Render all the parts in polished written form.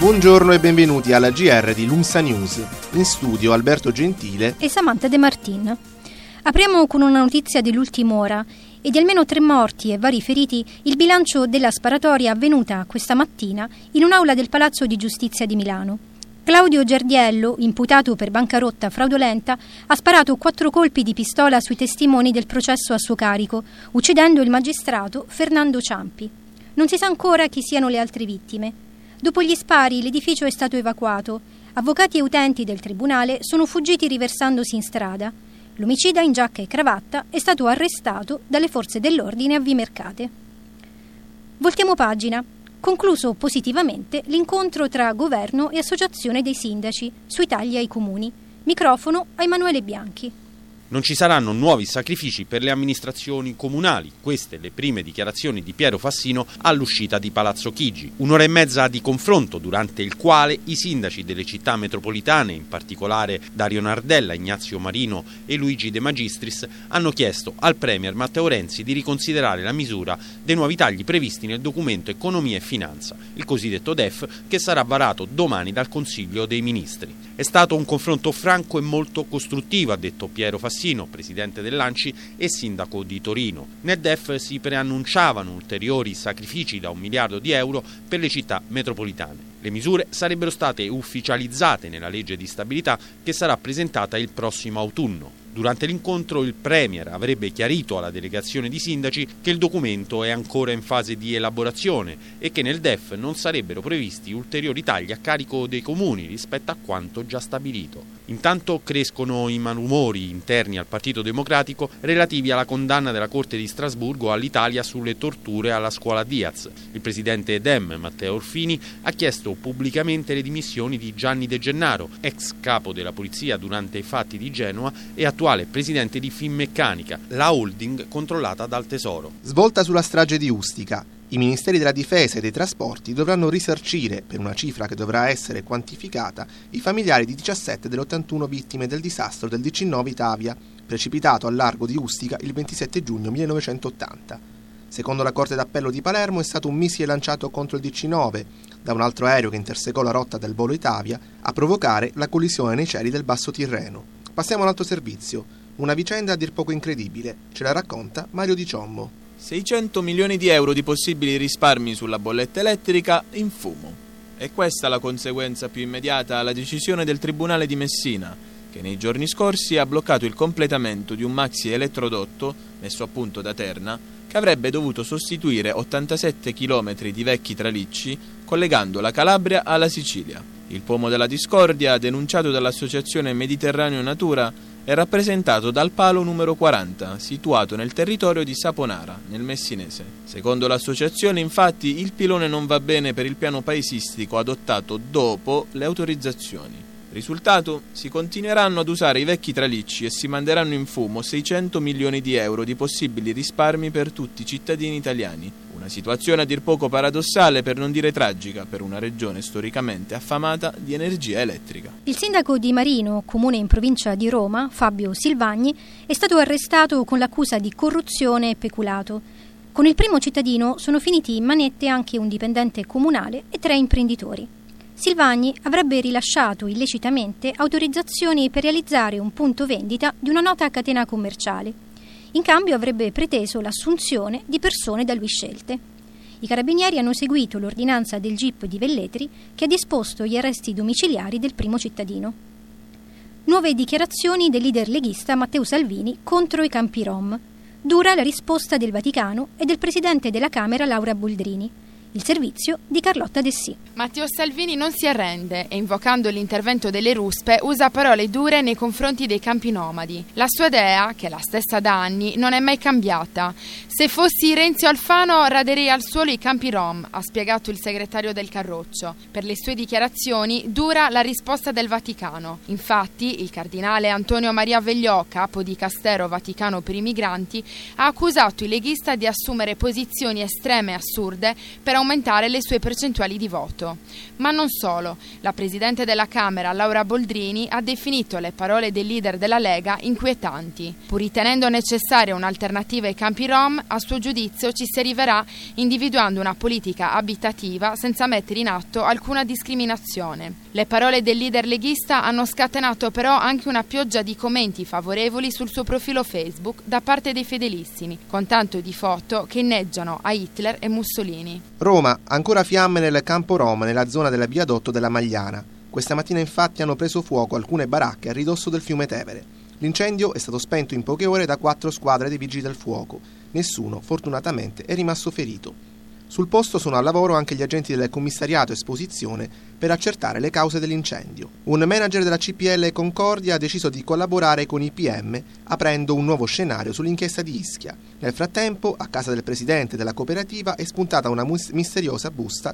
Buongiorno e benvenuti alla GR di Lumsa News. In studio Alberto Gentile e Samantha De Martin. Apriamo con una notizia dell'ultima ora. E di almeno 3 morti e vari feriti il bilancio della sparatoria avvenuta questa mattina in un'aula del Palazzo di Giustizia di Milano. Claudio Giardiello, imputato per bancarotta fraudolenta, ha sparato 4 colpi di pistola sui testimoni del processo a suo carico, uccidendo il magistrato Fernando Ciampi. Non si sa ancora chi siano le altre vittime. Dopo gli spari l'edificio è stato evacuato. Avvocati e utenti del tribunale sono fuggiti riversandosi in strada. L'omicida in giacca e cravatta è stato arrestato dalle forze dell'ordine a Vimercate. Voltiamo pagina. Concluso positivamente l'incontro tra governo e associazione dei sindaci sui tagli ai comuni. Microfono a Emanuele Bianchi. Non ci saranno nuovi sacrifici per le amministrazioni comunali. Queste le prime dichiarazioni di Piero Fassino all'uscita di Palazzo Chigi. 1 ora e mezza di confronto durante il quale i sindaci delle città metropolitane, in particolare Dario Nardella, Ignazio Marino e Luigi De Magistris, hanno chiesto al premier Matteo Renzi di riconsiderare la misura dei nuovi tagli previsti nel documento Economia e Finanza, il cosiddetto DEF, che sarà varato domani dal Consiglio dei Ministri. È stato un confronto franco e molto costruttivo, ha detto Piero Fassino, presidente dell'ANCI e sindaco di Torino. Nel DEF si preannunciavano ulteriori sacrifici da €1 miliardo per le città metropolitane. Le misure sarebbero state ufficializzate nella legge di stabilità che sarà presentata il prossimo autunno. Durante l'incontro il Premier avrebbe chiarito alla delegazione di sindaci che il documento è ancora in fase di elaborazione e che nel DEF non sarebbero previsti ulteriori tagli a carico dei comuni rispetto a quanto già stabilito. Intanto crescono i malumori interni al Partito Democratico relativi alla condanna della Corte di Strasburgo all'Italia sulle torture alla scuola Diaz. Il presidente Dem, Matteo Orfini, ha chiesto pubblicamente le dimissioni di Gianni De Gennaro, ex capo della polizia durante i fatti di Genova e attuale presidente di Finmeccanica, la holding controllata dal Tesoro. Svolta sulla strage di Ustica. I ministeri della difesa e dei trasporti dovranno risarcire, per una cifra che dovrà essere quantificata, i familiari di 17 delle 81 vittime del disastro del DC-9 Itavia, precipitato al largo di Ustica il 27 giugno 1980. Secondo la Corte d'Appello di Palermo è stato un missile lanciato contro il DC-9 da un altro aereo che intersecò la rotta del volo Itavia a provocare la collisione nei cieli del Basso Tirreno. Passiamo all'altro servizio, una vicenda a dir poco incredibile, ce la racconta Mario Di Ciommo. 600 milioni di euro di possibili risparmi sulla bolletta elettrica in fumo. È questa la conseguenza più immediata alla decisione del Tribunale di Messina, che nei giorni scorsi ha bloccato il completamento di un maxi elettrodotto messo a punto da Terna, che avrebbe dovuto sostituire 87 chilometri di vecchi tralicci collegando la Calabria alla Sicilia. Il pomo della discordia, denunciato dall'associazione Mediterraneo Natura, è rappresentato dal palo numero 40, situato nel territorio di Saponara, nel Messinese. Secondo l'associazione, infatti, il pilone non va bene per il piano paesistico adottato dopo le autorizzazioni. Risultato? Si continueranno ad usare i vecchi tralicci e si manderanno in fumo 600 milioni di euro di possibili risparmi per tutti i cittadini italiani. Una situazione a dir poco paradossale, per non dire tragica, per una regione storicamente affamata di energia elettrica. Il sindaco di Marino, comune in provincia di Roma, Fabio Silvagni, è stato arrestato con l'accusa di corruzione e peculato. Con il primo cittadino sono finiti in manette anche un dipendente comunale e 3 imprenditori. Silvagni avrebbe rilasciato illecitamente autorizzazioni per realizzare un punto vendita di una nota catena commerciale. In cambio avrebbe preteso l'assunzione di persone da lui scelte. I carabinieri hanno seguito l'ordinanza del GIP di Velletri che ha disposto gli arresti domiciliari del primo cittadino. Nuove dichiarazioni del leader leghista Matteo Salvini contro i campi Rom. Dura la risposta del Vaticano e del presidente della Camera Laura Boldrini. Il servizio di Carlotta Dessì. Matteo Salvini non si arrende e, invocando l'intervento delle ruspe, usa parole dure nei confronti dei campi nomadi. La sua idea, che è la stessa da anni, non è mai cambiata. Se fossi Renzi o Alfano raderei al suolo i campi rom, ha spiegato il segretario del Carroccio. Per le sue dichiarazioni dura la risposta del Vaticano. Infatti, il cardinale Antonio Maria Vegliò, capo di Castero Vaticano per i migranti, ha accusato il leghista di assumere posizioni estreme e assurde per aumentare le sue percentuali di voto. Ma non solo. La Presidente della Camera, Laura Boldrini, ha definito le parole del leader della Lega inquietanti. Pur ritenendo necessaria un'alternativa ai campi Rom, a suo giudizio ci si arriverà individuando una politica abitativa senza mettere in atto alcuna discriminazione. Le parole del leader leghista hanno scatenato però anche una pioggia di commenti favorevoli sul suo profilo Facebook da parte dei fedelissimi, con tanto di foto che inneggiano a Hitler e Mussolini. Roma, ancora fiamme nel campo Rom, nella zona del viadotto della Magliana. Questa mattina infatti hanno preso fuoco alcune baracche a ridosso del fiume Tevere. L'incendio è stato spento in poche ore da 4 squadre dei vigili del fuoco. Nessuno, fortunatamente, è rimasto ferito. Sul posto sono a lavoro anche gli agenti del commissariato Esposizione per accertare le cause dell'incendio. Un manager della CPL Concordia ha deciso di collaborare con i PM aprendo un nuovo scenario sull'inchiesta di Ischia. Nel frattempo, a casa del presidente della cooperativa è spuntata una misteriosa busta.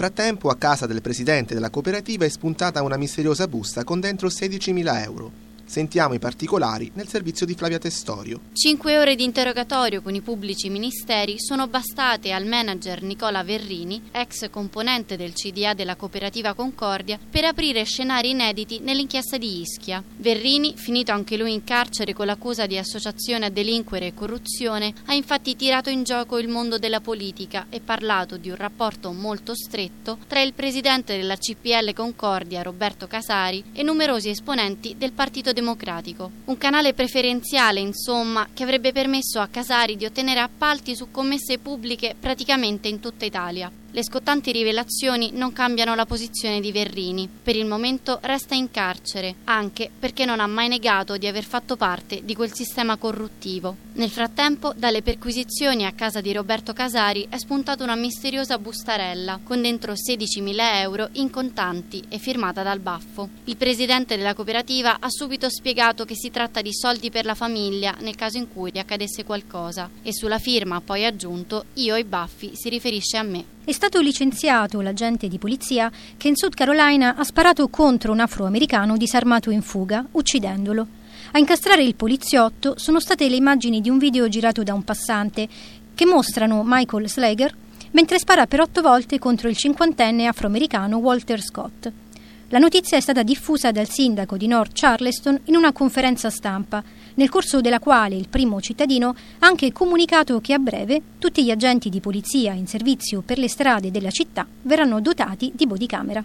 Con dentro 16.000 euro. Sentiamo i particolari nel servizio di Flavia Testorio. 5 ore di interrogatorio con i pubblici ministeri sono bastate al manager Nicola Verrini, ex componente del CDA della cooperativa Concordia, per aprire scenari inediti nell'inchiesta di Ischia. Verrini, finito anche lui in carcere con l'accusa di associazione a delinquere e corruzione, ha infatti tirato in gioco il mondo della politica e parlato di un rapporto molto stretto tra il presidente della CPL Concordia, Roberto Casari, e numerosi esponenti del Partito Democratico. Un canale preferenziale, insomma, che avrebbe permesso a Casari di ottenere appalti su commesse pubbliche praticamente in tutta Italia. Le scottanti rivelazioni non cambiano la posizione di Verrini. Per il momento resta in carcere, anche perché non ha mai negato di aver fatto parte di quel sistema corruttivo. Nel frattempo, dalle perquisizioni a casa di Roberto Casari è spuntata una misteriosa bustarella con dentro 16.000 euro in contanti e firmata dal baffo. Il presidente della cooperativa ha subito spiegato che si tratta di soldi per la famiglia nel caso in cui accadesse qualcosa e sulla firma ha poi aggiunto "io i baffi" si riferisce a me. È stato licenziato l'agente di polizia che in South Carolina ha sparato contro un afroamericano disarmato in fuga, uccidendolo. A incastrare il poliziotto sono state le immagini di un video girato da un passante che mostrano Michael Slager mentre spara per 8 volte contro il 50enne afroamericano Walter Scott. La notizia è stata diffusa dal sindaco di North Charleston in una conferenza stampa, nel corso della quale il primo cittadino ha anche comunicato che a breve tutti gli agenti di polizia in servizio per le strade della città verranno dotati di bodycamera.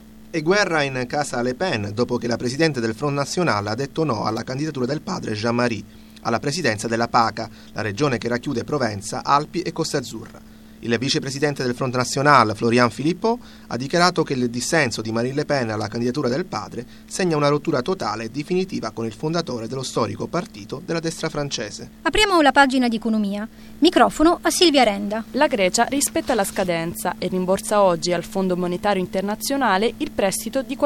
E guerra in casa Le Pen dopo che la presidente del Front National ha detto no alla candidatura del padre Jean-Marie alla presidenza della PACA, la regione che racchiude Provenza, Alpi e Costa Azzurra. Il vicepresidente del Front National, Florian Philippot, ha dichiarato che il dissenso di Marine Le Pen alla candidatura del padre segna una rottura totale e definitiva con il fondatore dello storico partito della destra francese. Apriamo la pagina di economia. Microfono a Silvia Renda. La Grecia rispetta la scadenza e rimborsa oggi al Fondo Monetario Internazionale il prestito di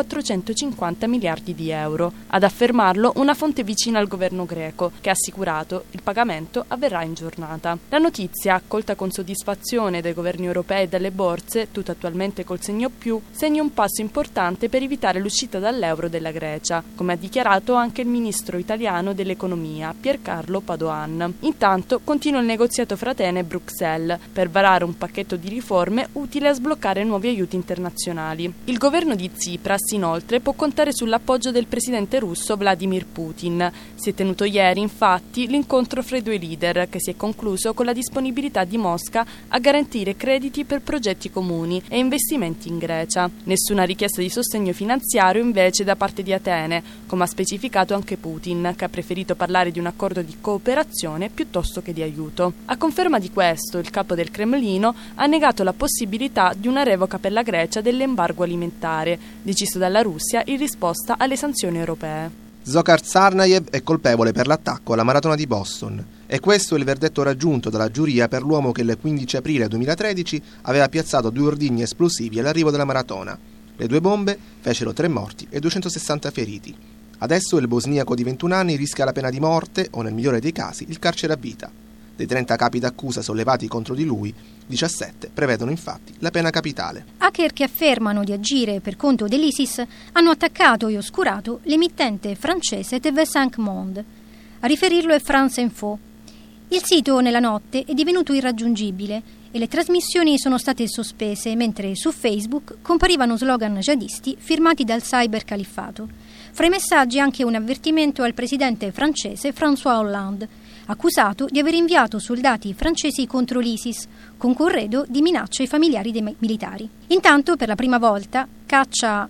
450 miliardi di euro. Ad affermarlo una fonte vicina al governo greco, che ha assicurato il pagamento avverrà in giornata. La notizia, accolta con soddisfazione dai governi europei e dalle borse, tutto attualmente col segno più, segna un passo importante per evitare l'uscita dall'euro della Grecia, come ha dichiarato anche il ministro italiano dell'economia, Piercarlo Padoan. Intanto continua il negoziato fra Atene e Bruxelles per varare un pacchetto di riforme utile a sbloccare nuovi aiuti internazionali. Il governo di Tsipras, inoltre, può contare sull'appoggio del presidente russo Vladimir Putin. Si è tenuto ieri, infatti, l'incontro fra i due leader, che si è concluso con la disponibilità di Mosca a garantire crediti per progetti comuni e investimenti in Grecia. Nessuna richiesta di sostegno finanziario invece da parte di Atene, come ha specificato anche Putin, che ha preferito parlare di un accordo di cooperazione piuttosto che di aiuto. A conferma di questo, il capo del Cremlino ha negato la possibilità di una revoca per la Grecia dell'embargo alimentare, deciso dalla Russia in risposta alle sanzioni europee. Dzhokhar Tsarnaev è colpevole per l'attacco alla maratona di Boston. E questo è il verdetto raggiunto dalla giuria per l'uomo che il 15 aprile 2013 aveva piazzato 2 ordigni esplosivi all'arrivo della maratona. Le 2 bombe fecero 3 morti e 260 feriti. Adesso il bosniaco di 21 anni rischia la pena di morte o, nel migliore dei casi, il carcere a vita. Dei 30 capi d'accusa sollevati contro di lui, 17 prevedono infatti la pena capitale. Hacker che affermano di agire per conto dell'ISIS hanno attaccato e oscurato l'emittente francese TV5 Monde. A riferirlo è France Info. Il sito nella notte è divenuto irraggiungibile e le trasmissioni sono state sospese, mentre su Facebook comparivano slogan jihadisti firmati dal cybercaliffato. Fra i messaggi anche un avvertimento al presidente francese François Hollande, accusato di aver inviato soldati francesi contro l'ISIS, con corredo di minacce ai familiari dei militari. Intanto, per la prima volta, caccia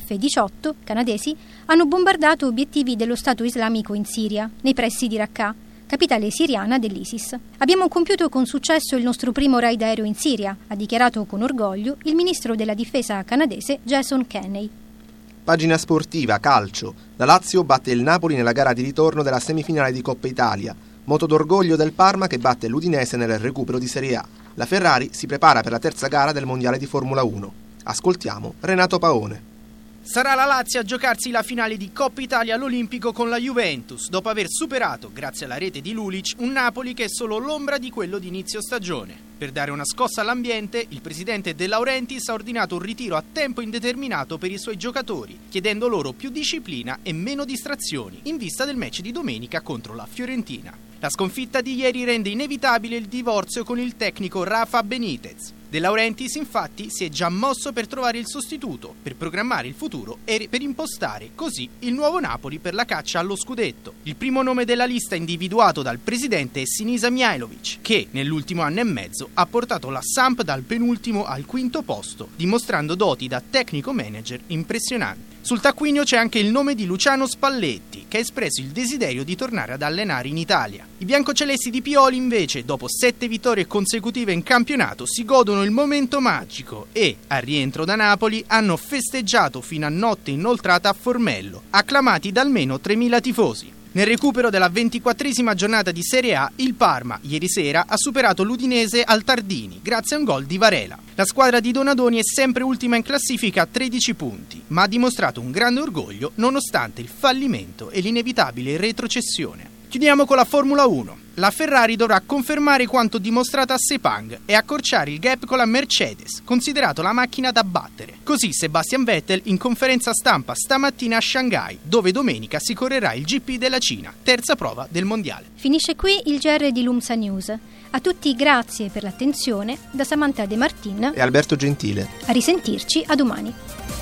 CF-18 canadesi hanno bombardato obiettivi dello Stato islamico in Siria, nei pressi di Raqqa, capitale siriana dell'ISIS. Abbiamo compiuto con successo il nostro primo raid aereo in Siria, ha dichiarato con orgoglio il ministro della difesa canadese Jason Kenney. Pagina sportiva, calcio. La Lazio batte il Napoli nella gara di ritorno della semifinale di Coppa Italia. Moto d'orgoglio del Parma che batte l'Udinese nel recupero di Serie A. La Ferrari si prepara per la terza gara del Mondiale di Formula 1. Ascoltiamo Renato Paone. Sarà la Lazio a giocarsi la finale di Coppa Italia all'Olimpico con la Juventus, dopo aver superato, grazie alla rete di Lulic, un Napoli che è solo l'ombra di quello di inizio stagione. Per dare una scossa all'ambiente, il presidente De Laurentiis ha ordinato un ritiro a tempo indeterminato per i suoi giocatori, chiedendo loro più disciplina e meno distrazioni, in vista del match di domenica contro la Fiorentina. La sconfitta di ieri rende inevitabile il divorzio con il tecnico Rafa Benitez. De Laurentiis infatti si è già mosso per trovare il sostituto, per programmare il futuro e per impostare così il nuovo Napoli per la caccia allo scudetto. Il primo nome della lista individuato dal presidente è Sinisa Mihajlovic, che nell'ultimo anno e mezzo ha portato la Samp dal penultimo al quinto posto, dimostrando doti da tecnico manager impressionanti. Sul taccuino c'è anche il nome di Luciano Spalletti, che ha espresso il desiderio di tornare ad allenare in Italia. I biancocelesti di Pioli invece, dopo 7 vittorie consecutive in campionato, si godono il momento magico e, al rientro da Napoli, hanno festeggiato fino a notte inoltrata a Formello, acclamati da almeno 3.000 tifosi. Nel recupero della 24esima giornata di Serie A, il Parma, ieri sera, ha superato l'Udinese al Tardini, grazie a un gol di Varela. La squadra di Donadoni è sempre ultima in classifica a 13 punti, ma ha dimostrato un grande orgoglio nonostante il fallimento e l'inevitabile retrocessione. Chiudiamo con la Formula 1. La Ferrari dovrà confermare quanto dimostrato a Sepang e accorciare il gap con la Mercedes, considerato la macchina da battere. Così Sebastian Vettel in conferenza stampa stamattina a Shanghai, dove domenica si correrà il GP della Cina, terza prova del mondiale. Finisce qui il GR di Lumsa News. A tutti grazie per l'attenzione, da Samantha De Martin e Alberto Gentile. A risentirci a domani.